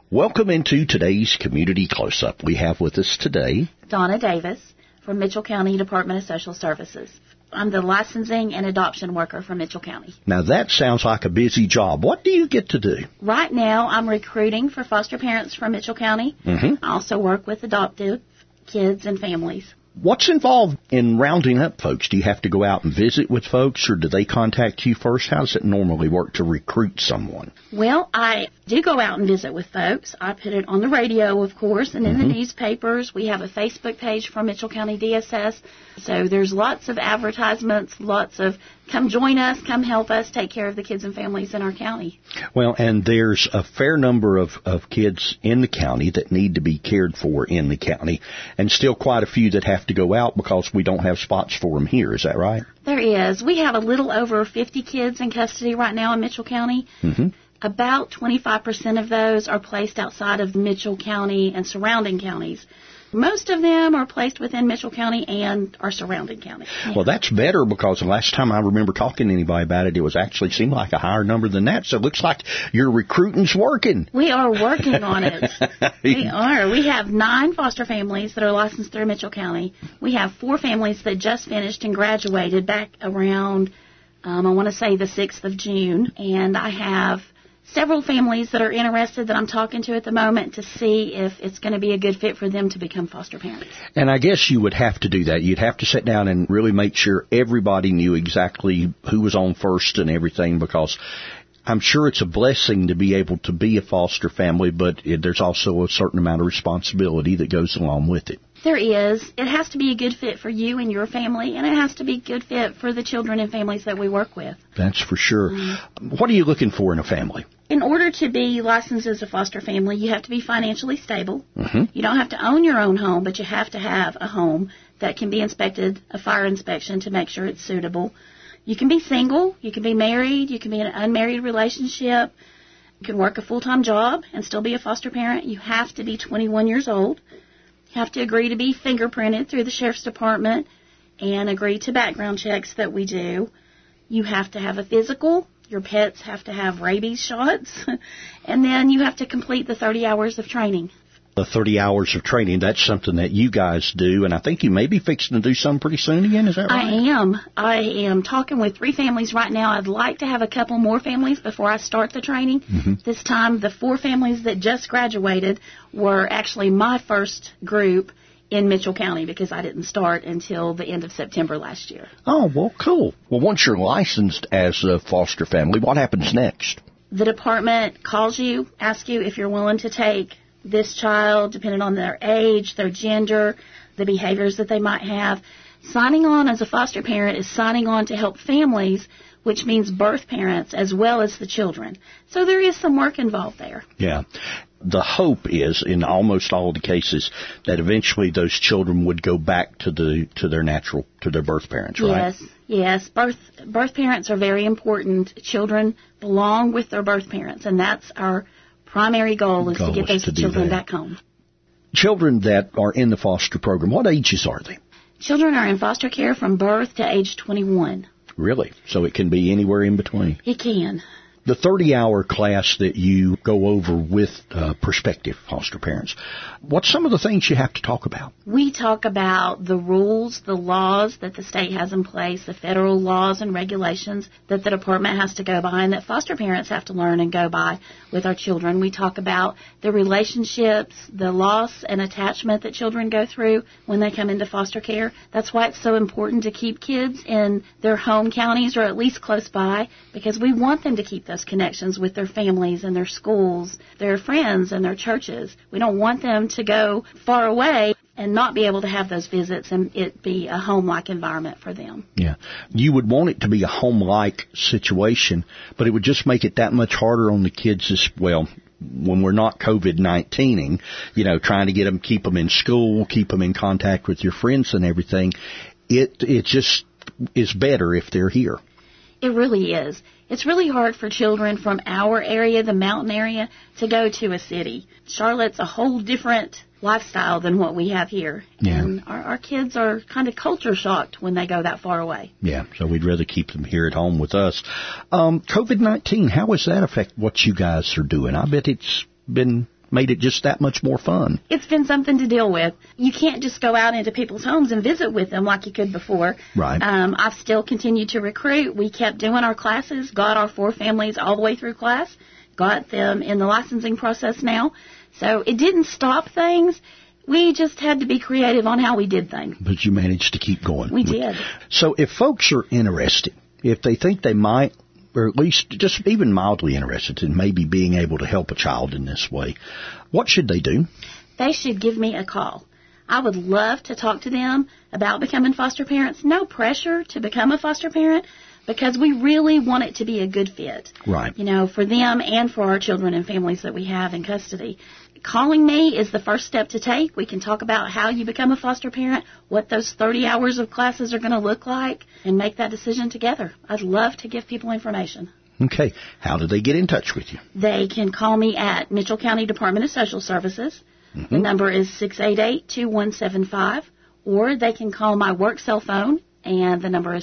Welcome into today's Community Close-Up. We have with us today Donna Davis from Mitchell County Department of Social Services. I'm the licensing and adoption worker for Mitchell County. Now that sounds like a busy job. What do you get to do? Right now I'm recruiting for foster parents from Mitchell County. I also work with adoptive kids and families. What's involved in rounding up folks? Do you have to go out and visit with folks, or do they contact you first? How does it normally work to recruit someone? Well, I do go out and visit with folks. I put it on the radio, of course, and in the newspapers. We have a Facebook page for Mitchell County DSS. So there's lots of advertisements, lots of come join us, come help us take care of the kids and families in our county. Well, and there's a fair number of kids in the county that need to be cared for in the county, and still quite a few that have to go out because we don't have spots for them here. Is that right? There is. We have a little over 50 kids in custody right now in Mitchell County. About 25% of those are placed outside of Mitchell County and surrounding counties. Most of them are placed within Mitchell County and our surrounding counties. Yeah. Well, that's better, because the last time I remember talking to anybody about it, it was actually seemed like a higher number than that. So it looks like your recruiting's working. We are working on it. We are. We have 9 foster families that are licensed through Mitchell County. We have 4 families that just finished and graduated back around, I want to say the 6th of June. And I have several families that are interested that I'm talking to at the moment to see if it's going to be a good fit for them to become foster parents. And I guess you would have to do that. You'd have to sit down and really make sure everybody knew exactly who was on first and everything, because I'm sure it's a blessing to be able to be a foster family, but there's also a certain amount of responsibility that goes along with it. There is. It has to be a good fit for you and your family, and it has to be a good fit for the children and families that we work with. That's for sure. What are you looking for in a family? In order to be licensed as a foster family, you have to be financially stable. You don't have to own your own home, but you have to have a home that can be inspected, a fire inspection, to make sure it's suitable. You can be single, you can be married, you can be in an unmarried relationship, you can work a full-time job and still be a foster parent. You have to be 21 years old. You have to agree to be fingerprinted through the Sheriff's Department and agree to background checks that we do. You have to have a physical. Your pets have to have rabies shots. And then you have to complete the 30 hours of training. The 30 hours of training, that's something that you guys do, and I think you may be fixing to do some pretty soon again, is that right? I am talking with 3 families right now. I'd like to have a couple more families before I start the training. This time, the 4 families that just graduated were actually my first group in Mitchell County, because I didn't start until the end of September last year. Oh, well, cool. Well, once you're licensed as a foster family, what happens next? The department calls you, asks you if you're willing to take this child, depending on their age, their gender, the behaviors that they might have. Signing on as a foster parent is signing on to help families, which means birth parents as well as the children. So there is some work involved there. Yeah. The hope is, in almost all of the cases, that eventually those children would go back to their birth parents, right? Yes. Birth parents are very important. Children belong with their birth parents, and that's our primary goal, is to get those children back home. Children that are in the foster program, what ages are they? Children are in foster care from birth to age 21. Really? So it can be anywhere in between? It can. The 30-hour class that you go over with prospective foster parents, what's some of the things you have to talk about? We talk about the rules, the laws that the state has in place, the federal laws and regulations that the department has to go by and that foster parents have to learn and go by with our children. We talk about the relationships, the loss and attachment that children go through when they come into foster care. That's why it's so important to keep kids in their home counties, or at least close by, because we want them to keep those connections with their families and their schools, their friends and their churches. We don't want them to go far away and not be able to have those visits and it be a home-like environment for them. Yeah. You would want it to be a home-like situation, but it would just make it that much harder on the kids as well. When we're not COVID-19ing, trying to get them, keep them in school, keep them in contact with your friends and everything, it just is better if they're here. It really is. It's really hard for children from our area, the mountain area, to go to a city. Charlotte's a whole different lifestyle than what we have here. Yeah. And our kids are kind of culture shocked when they go that far away. Yeah, so we'd rather keep them here at home with us. COVID-19, how does that affect what you guys are doing? I bet it's been made it just that much more fun. It's been something to deal with. You can't just go out into people's homes and visit with them like you could before. Right. I've still continued to recruit. We kept doing our classes, got our 4 families all the way through class, got them in the licensing process now. So it didn't stop things. We just had to be creative on how we did things. But you managed to keep going. We did. So if folks are interested, if they think they might, or at least just even mildly interested in maybe being able to help a child in this way, what should they do? They should give me a call. I would love to talk to them about becoming foster parents. No pressure to become a foster parent, because we really want it to be a good fit. Right. You know, for them and for our children and families that we have in custody. Calling me is the first step to take. We can talk about how you become a foster parent, what those 30 hours of classes are going to look like, and make that decision together. I'd love to give people information. Okay. How do they get in touch with you? They can call me at Mitchell County Department of Social Services. Mm-hmm. The number is 688-2175, or they can call my work cell phone, and the number is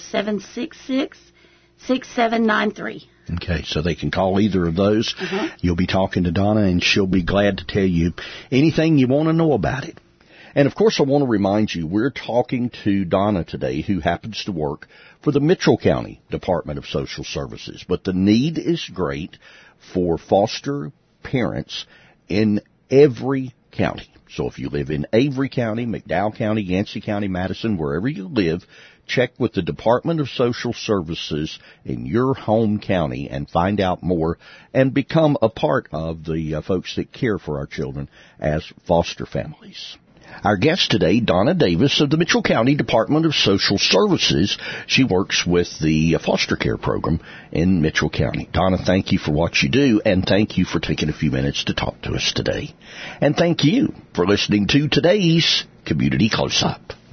766-6793. Okay, so they can call either of those. Mm-hmm. You'll be talking to Donna, and she'll be glad to tell you anything you want to know about it. And, of course, I want to remind you, we're talking to Donna today, who happens to work for the Mitchell County Department of Social Services. But the need is great for foster parents in every county. So if you live in Avery County, McDowell County, Yancey County, Madison, wherever you live, check with the Department of Social Services in your home county and find out more and become a part of the folks that care for our children as foster families. Our guest today, Donna Davis of the Mitchell County Department of Social Services. She works with the foster care program in Mitchell County. Donna, thank you for what you do, and thank you for taking a few minutes to talk to us today. And thank you for listening to today's Community Close-Up.